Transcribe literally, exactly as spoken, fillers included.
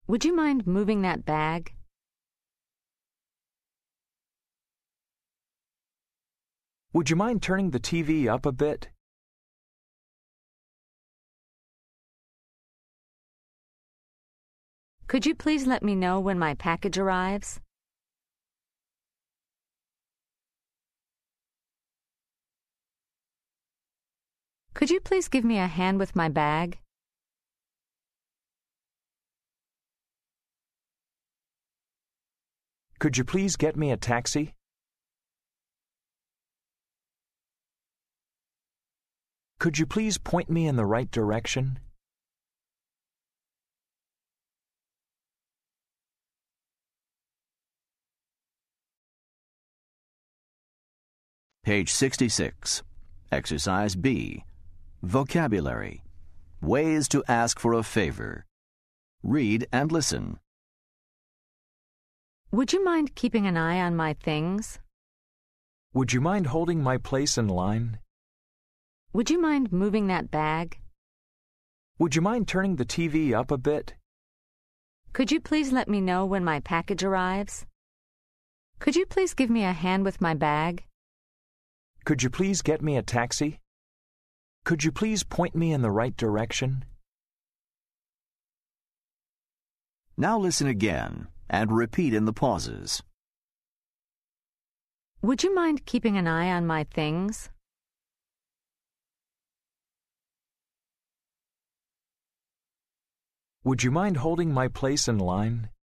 Would you mind moving that bag? Would you mind turning the T V up a bit? Could you please let me know when my package arrives? Could you please give me a hand with my bag? Could you please get me a taxi? Could you please point me in the right direction? Page sixty-six. Exercise B. Vocabulary. Ways to ask for a favor. Read and listen. Would you mind keeping an eye on my things? Would you mind holding my place in line? Would you mind moving that bag? Would you mind turning the T V up a bit? Could you please let me know when my package arrives? Could you please give me a hand with my bag? Could you please get me a taxi? Could you please point me in the right direction? Now listen again and repeat in the pauses. Would you mind keeping an eye on my things? Would you mind holding my place in line?